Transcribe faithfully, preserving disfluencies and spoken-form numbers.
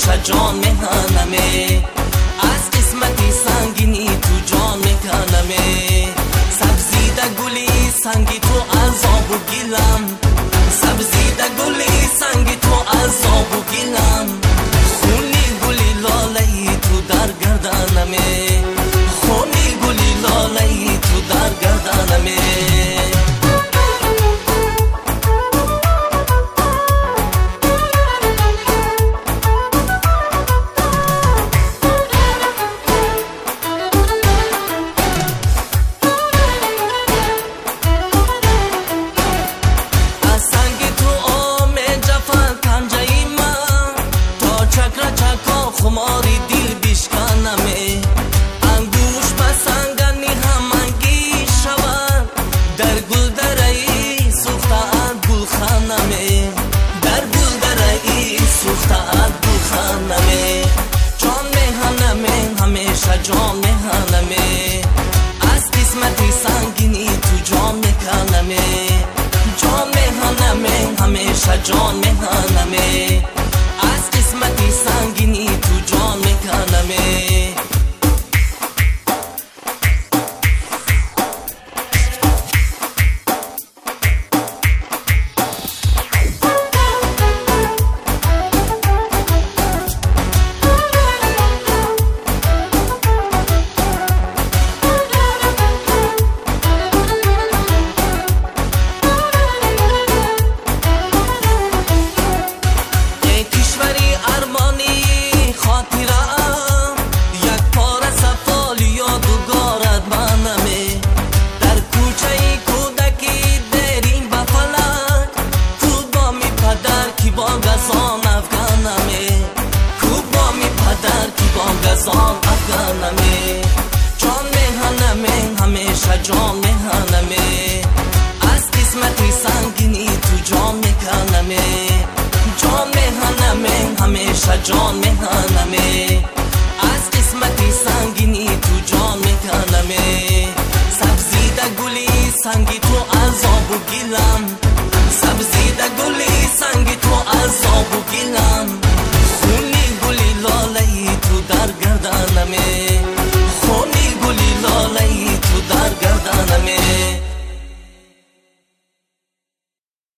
همیشه جان میهنمه، از قسمتی سنگینی تو جان میکنمه. سبزیده گلی سنگی تو عذاب و گیلم، سبزیده گلی سنگی تو عذاب و گیلم. خونی گلی لالهی تو در گردنمه، خونی گلی لالهی تو در گردنمه. خماری دل بشکنمه، انگوش بسنگنی همانگی شود. در گل درهی سوخته گل خانمه، در گل درهی سوخته گل خانمه. جان میهنمه همیشه جان میهنمه، از قسمتی سنگینی تو جان میکنمه. جان میهنمه همیشه جان میهنمه، از قسمتی سنگینی تو جان میکنمه. جان میهنمه همیشه جان میهنمه، از قسمتی سنگینی تو جان میکنمه. جان میهنمه همیشه جان میهنمه، از قسمتی سنگینی تو جان میکنمه. سبزیده گلی سنگی تو عذاب و گیلم، سبزیده گلی سنگی تو عذاب و گیلم.